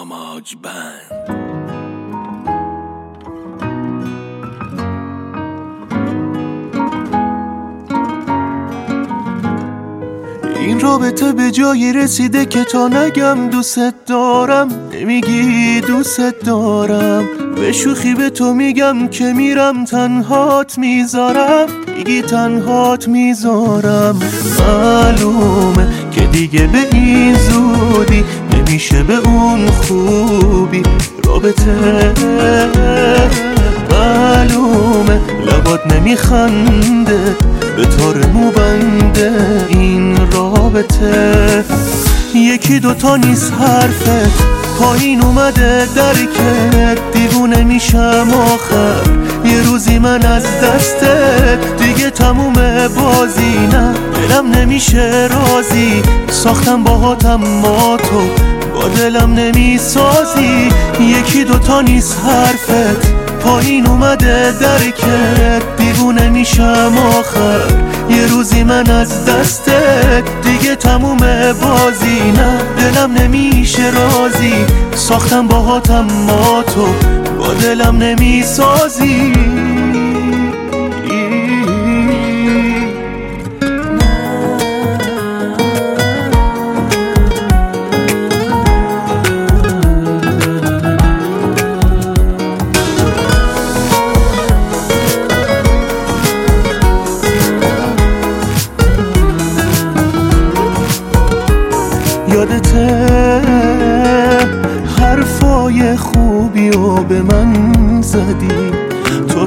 آماج بند. این رابطه به جایی رسیده که تا نگم دوست دارم نمیگی دوست دارم. به شوخی به تو میگم که میرم تنهات میذارم، میگی تنهات میذارم. معلومه که دیگه به این زودی نمیشه به اون خوبی رابطه. معلومه لبات نمیخنده به طور موبنده این رابطه. یکی دوتا نیست حرفت پایین اومده درکت، دیوونه میشم آخر یه روزی من از دستت. دیگه تموم بازی نه دلم نمیشه راضی، ساختم باهاتم ما تو با دلم نمیسازی. یکی دوتا نیست حرفت پایین اومده درکت، دیوونه میشم آخر یه روزی من از دستت. دیگه تموم بازی نه دلم نمیشه راضی، ساختم باهاتم ما تو با دلم نمیسازی. یادته حرفای خوبی و به من زدی، تو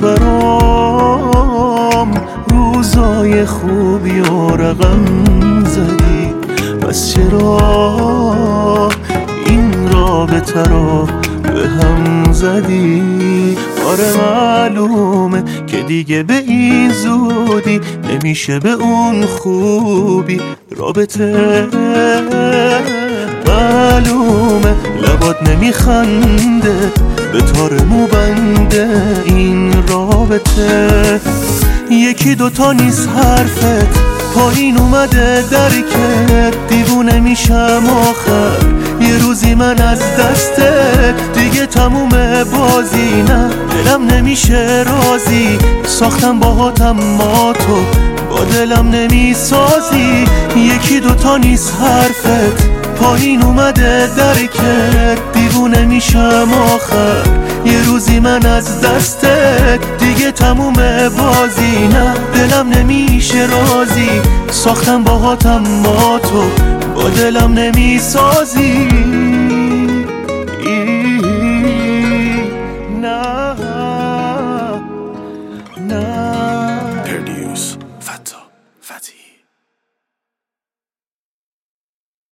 برام روزای خوبی و رقم زدی. پس چرا این رابطه رو به هم زدی؟ آره معلومه که دیگه به این زودی نمیشه به اون خوبی رابطه. معلومه لبات نمیخنده به طور موبنده این رابطه. یکی دوتا نیست حرفت پایین اومده درکت، دیوونه میشم آخر یه روزی من از دستت. دیگه تموم بازی نه دلم نمیشه راضی، ساختم باهاتم ما تو با دلم نمیسازی. یکی دوتا نیست حرفت پایین اومده درکت، دیوونه میشم آخر یه روزی من از دستت. دیگه تموم بازی نه دلم نمیشه راضی، ساختم باهاتم ما تو با دلم نمیسازی. نه نه. پردیوس فتا فتی.